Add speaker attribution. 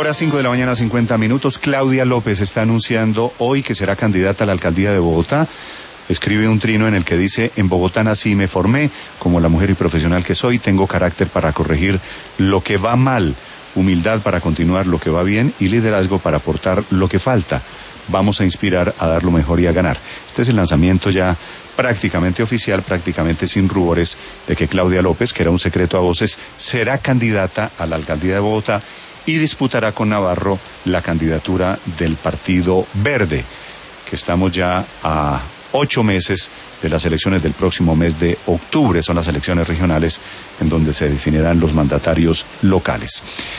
Speaker 1: Ahora 5 de la mañana, 50 minutos. Claudia López está anunciando hoy que será candidata a la alcaldía de Bogotá. Escribe un trino en el que dice: en Bogotá nací y me formé, como la mujer y profesional que soy, tengo carácter para corregir lo que va mal, humildad para continuar lo que va bien y liderazgo para aportar lo que falta. Vamos a inspirar a dar lo mejor y a ganar. Este es el lanzamiento ya prácticamente oficial, prácticamente sin rubores, de que Claudia López, que era un secreto a voces, será candidata a la alcaldía de Bogotá y disputará con Navarro la candidatura del Partido Verde, que estamos ya a 8 meses de las elecciones del próximo mes de octubre. Son las elecciones regionales en donde se definirán los mandatarios locales.